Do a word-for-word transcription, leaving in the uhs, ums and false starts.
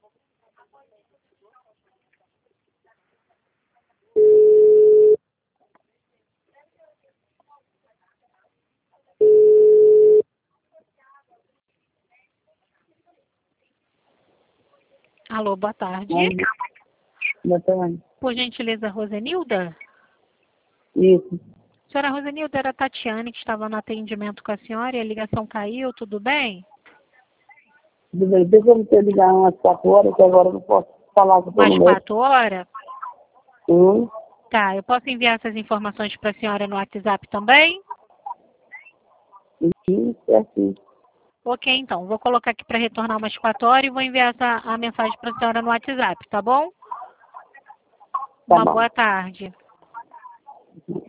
Alô, boa tarde. Boa tarde. Por gentileza, Rosenilda? Isso. Senhora Rosenilda, era a Tatiane que estava no atendimento com a senhora e a ligação caiu, tudo bem? Tudo bem. Deixa eu me ligar umas quatro horas, que agora eu não posso falar com o Mais médico. quatro horas? Hum? Tá, eu posso enviar essas informações para a senhora no WhatsApp também? Isso, é assim. Ok, então. Vou colocar aqui para retornar umas quatro horas e vou enviar essa, a mensagem para a senhora no WhatsApp, tá bom? Tá Uma bom. boa tarde.